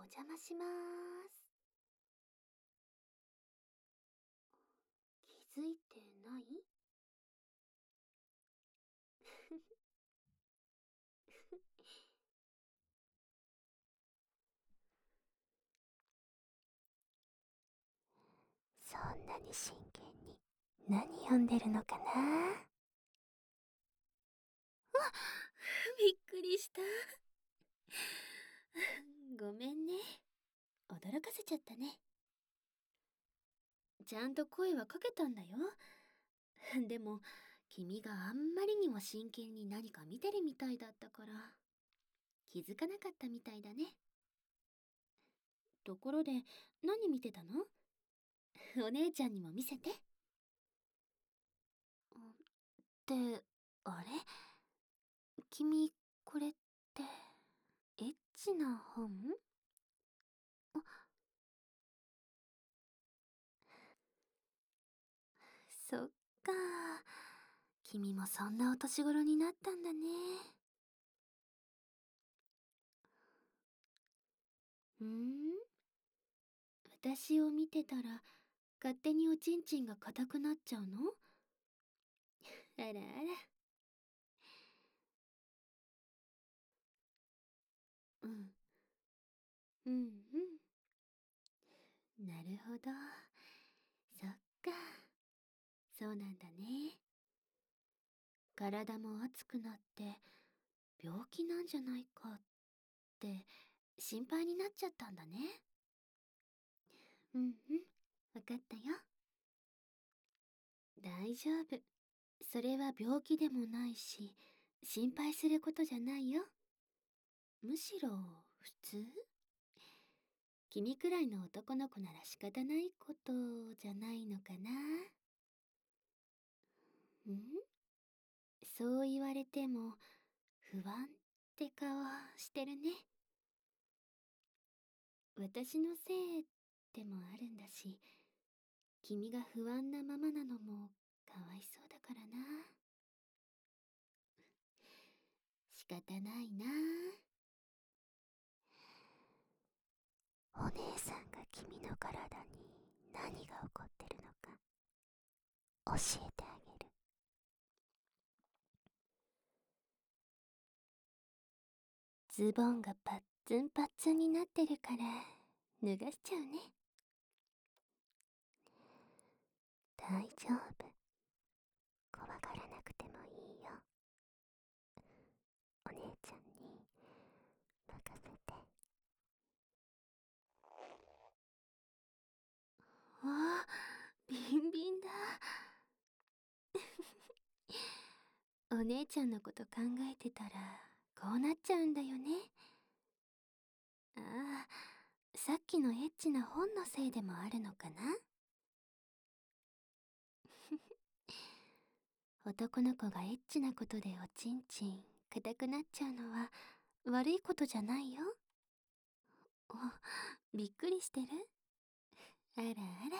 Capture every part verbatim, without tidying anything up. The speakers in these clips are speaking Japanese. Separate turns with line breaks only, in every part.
邪魔しまーす。気づいてない？そんなに真剣に何読んでるのかな？あ、びっくりした。ごめんね。驚かせちゃったね。ちゃんと声はかけたんだよ。でも、君があんまりにも真剣に何か見てるみたいだったから、気づかなかったみたいだね。ところで、何見てたの？お姉ちゃんにも見せて。って、あれ？君、これって、エッチな本？あ、そっか。君もそんなお年頃になったんだね。んー私を見てたら、勝手におちんちんが硬くなっちゃうの？あらあら。うん。うんうん。なるほど。そっか。そうなんだね。体も熱くなって病気なんじゃないかって心配になっちゃったんだね。うんうん。わかったよ。大丈夫。それは病気でもないし、心配することじゃないよ。むしろ、普通？君くらいの男の子なら仕方ないことじゃないのかな。ん？そう言われても、不安って顔してるね。私のせいでもあるんだし、君が不安なままなのもかわいそうだからな。仕方ないな。お姉さんが君の体に何が起こってるのか教えてあげる。ズボンがパッツンパッツンになってるから脱がしちゃうね。大丈夫。怖がらなくてもいいよ。お姉ちゃんに任せて。あ、ビンビンだ。お姉ちゃんのこと考えてたらこうなっちゃうんだよね。ああ、さっきのエッチな本のせいでもあるのかな。男の子がエッチなことでおちんちん硬くなっちゃうのは悪いことじゃないよ。お、びっくりしてる？あらあら。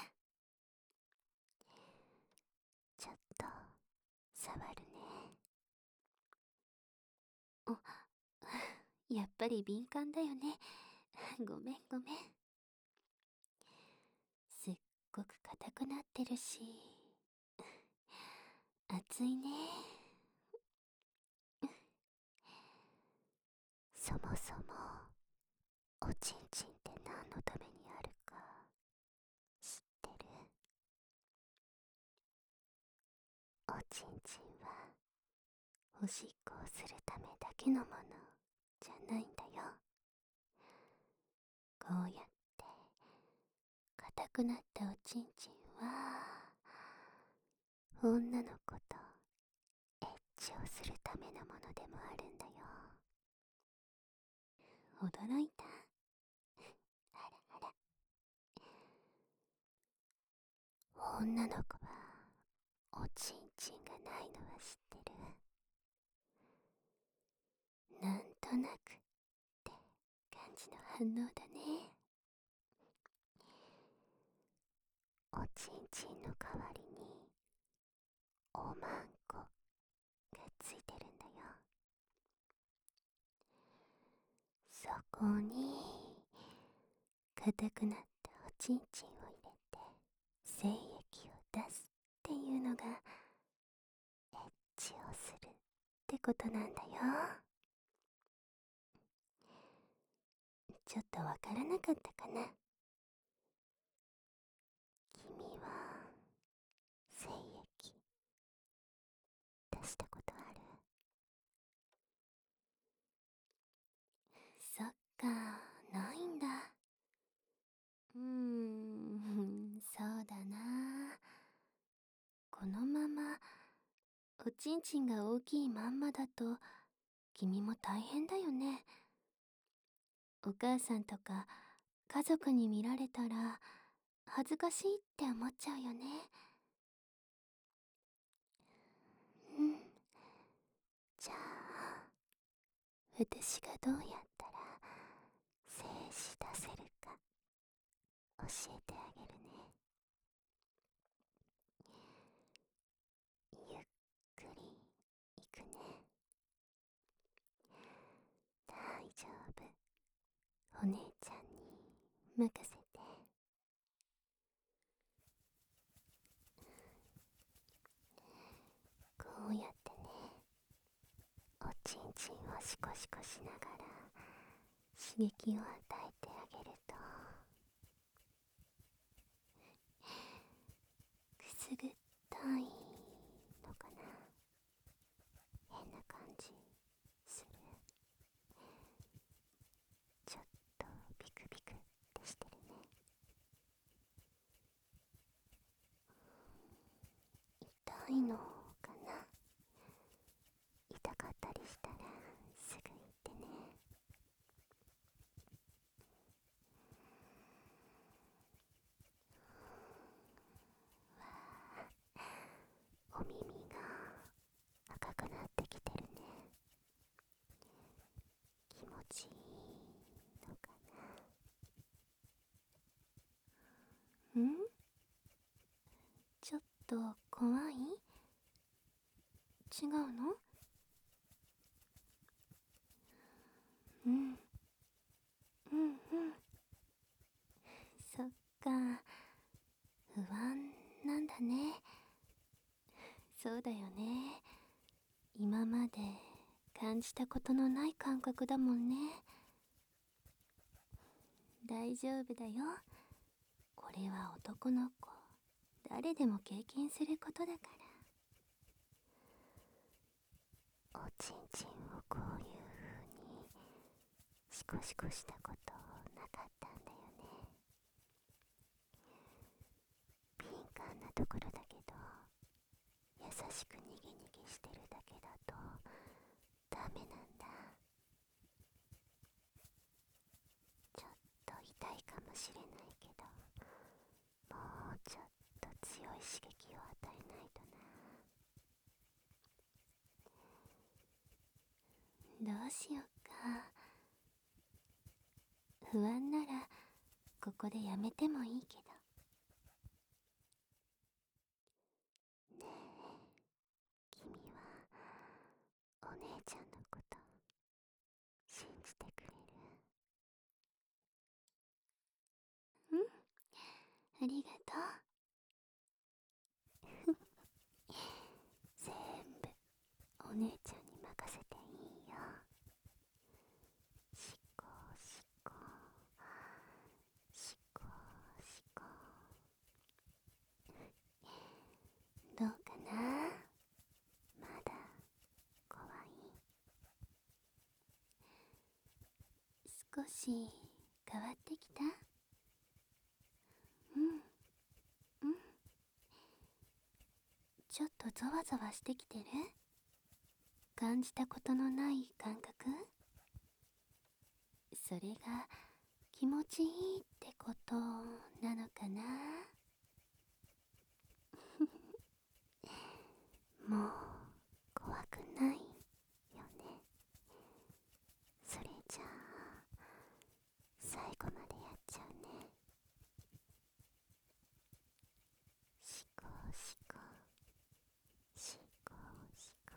ちょっと触るね。お、やっぱり敏感だよね。ごめんごめん。すっごく硬くなってるし、熱いね。そもそもおちんちんって何のためにあるか知ってる？おちんちんはおしっこをするためだけのものじゃないんだよ。こうやって硬くなったおちんちんは女の子とエッチをするためのものでもあるんだよ。驚いた？あらあら。女の子はおちんちんがないのは知ってる？なんとなくって感じの反応だね。おちんちんの代わりにおまんこがついてるんだよ。そこに硬くなったおちんちんを入れて精液を出すっていうのがエッチをするってことなんだよ。ちょっとわからなかったかな。君は精液出したことある？そっか、ないんだ。うーん、そうだな。このままおちんちんが大きいまんまだと君も大変だよね。お母さんとか家族に見られたら恥ずかしいって思っちゃうよね。うん。じゃあ、私がどうやったら精子出せるか教えてあげるね。ゆっくりいくね。大丈夫。お姉ちゃんに任せて。こうやってね、おちんちんをシコシコしながら刺激を与えてあげるとくすぐったいのかな。変な感じする？ちょっとビクビクってしてるね。痛いのかな。痛かったりしたらすぐ言ってね。お耳が赤くなってきてるね。気持ちいいのかな。ん？ちょっと怖い？違うの？うん。うんうん。そっか。不安なんだね。そうだよね。今まで感じたことのない感覚だもんね。大丈夫だよ。これは男の子、誰でも経験することだから。おちんちんをこういう風にシコシコしたことなかったんだよね。敏感なところだけど、優しくニギニギしてるだけだとダメなんだ。ちょっと痛いかもしれないけど、もうちょっと強い刺激を与えないとな。どうしようか。不安ならここでやめてもいいけど。ねえ、君はお姉ちゃんのこと信じてくれる？うん、ありがとう。全部お姉ちゃんに任せていいよ。しこしこしこしこ。どうかな？まだ怖い？少し変わってきた？うんうん。ちょっとゾワゾワしてきてる？感じたことのない感覚？それが気持ちいいってことなのかな？もう怖くないよね。それじゃあ最後までやっちゃうね。しこしこしこしこ。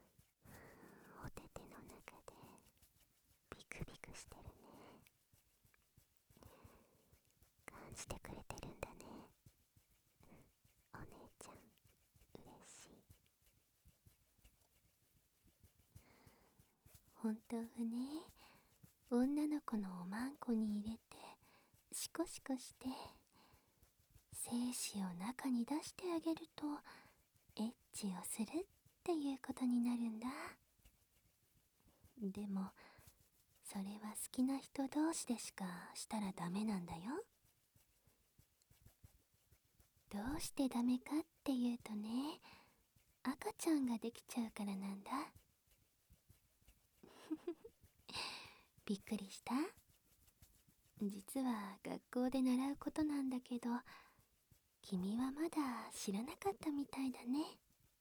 お手手の中でビクビクしてるね。 してくれてるんだね。お姉ちゃん、嬉しい。本当はね、女の子のおまんこに入れてシコシコして精子を中に出してあげるとエッチをするっていうことになるんだ。でもそれは好きな人同士でしかしたらダメなんだよ。どうしてダメかっていうとね、赤ちゃんができちゃうからなんだ。びっくりした？実は学校で習うことなんだけど、君はまだ知らなかったみたいだね。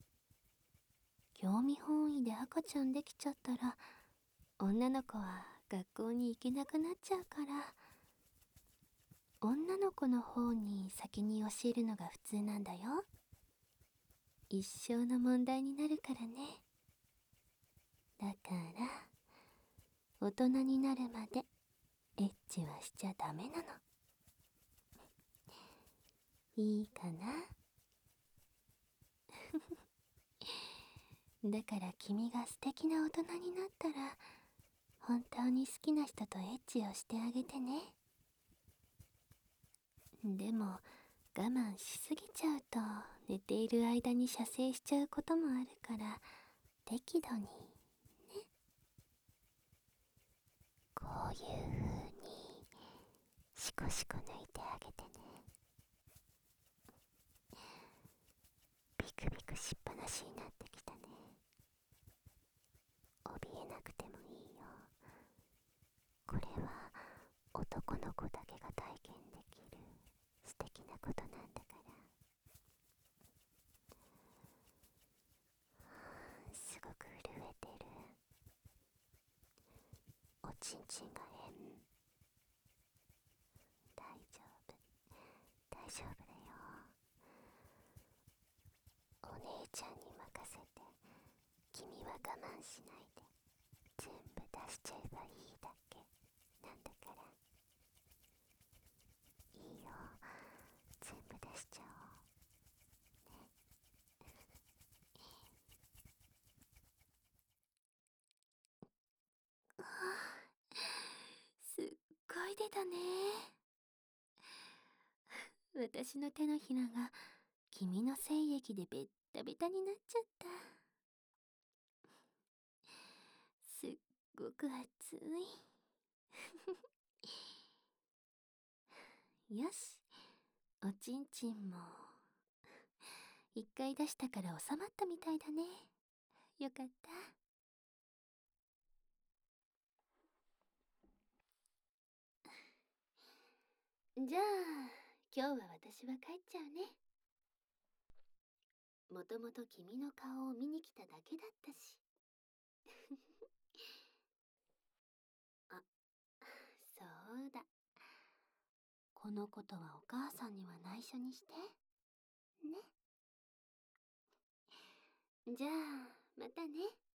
興味本位で赤ちゃんできちゃったら、女の子は学校に行けなくなっちゃうから、女の子の方に先に教えるのが普通なんだよ。一生の問題になるからね。だから大人になるまでエッチはしちゃダメなの。いいかな？だから君が素敵な大人になったら、本当に好きな人とエッチをしてあげてね。でも我慢しすぎちゃうと寝ている間に射精しちゃうこともあるから、適度にね。こういう風にシコシコ抜いてあげてね。ビクビクしっぱなしになってきたね。怯えなくてもいいよ。これは男の子だけが体験できる素敵なことなんだから。すごく震えてる。おちんちんが変。大丈夫、大丈夫だよ。お姉ちゃんに任せて、君は我慢しないで全部出しちゃえばいいだけなんだから。いいよ、全部出しちゃおうね。ああ、すっごい出たね。私の手のひらが君の精液でベッタベタになっちゃった。すっごく熱い。よし、おちんちんも一回出したから収まったみたいだね。よかった。じゃあ今日は私は帰っちゃうね。もともと君の顔を見に来ただけだったし。あ、そうだ。このことはお母さんには内緒にして。ね。じゃあ、またね。